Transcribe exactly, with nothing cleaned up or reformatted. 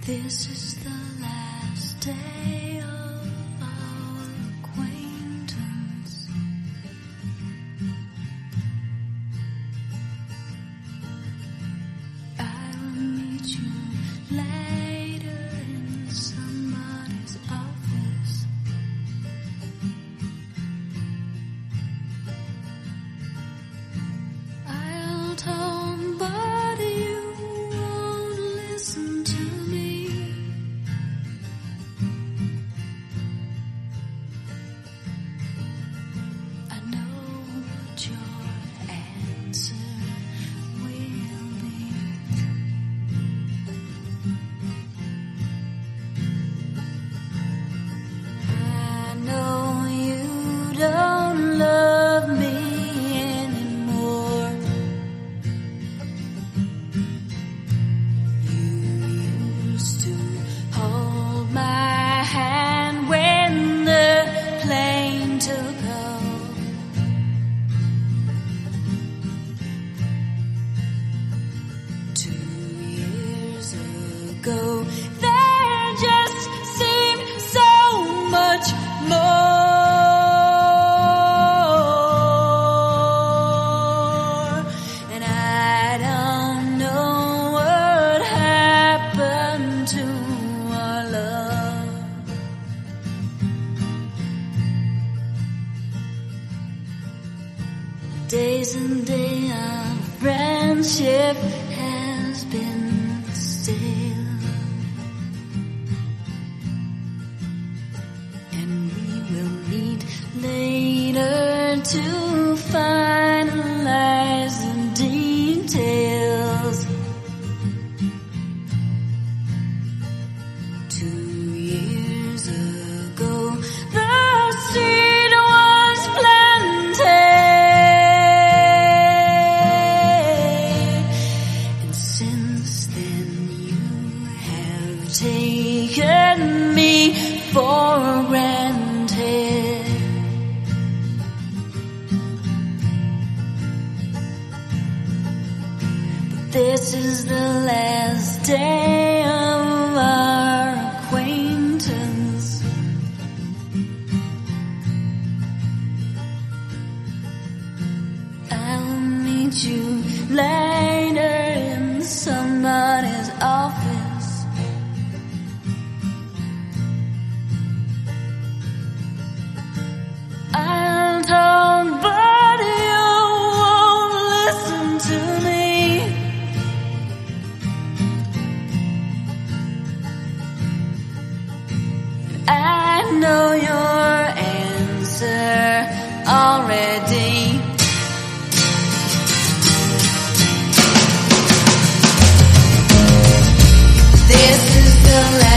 This is the last day of our acquaintance. I will meet you later in somebody's office. I'll tell but you won't listen to me. I know what your answer will be. I know you don't love me anymore. You used to hold my hand when the plane took off. Two years ago, there just seemed so much more. And I don't know what happened to our love. Days and days of friendship has been stale, and we will meet later to finalize the details. Two years ago, the seed was planted, and since then you have taken me for granted. But this is the last day of our acquaintance. I'll meet you later in somebody's office. I'll talk, but you won't listen to me. I know your answer already. This is the last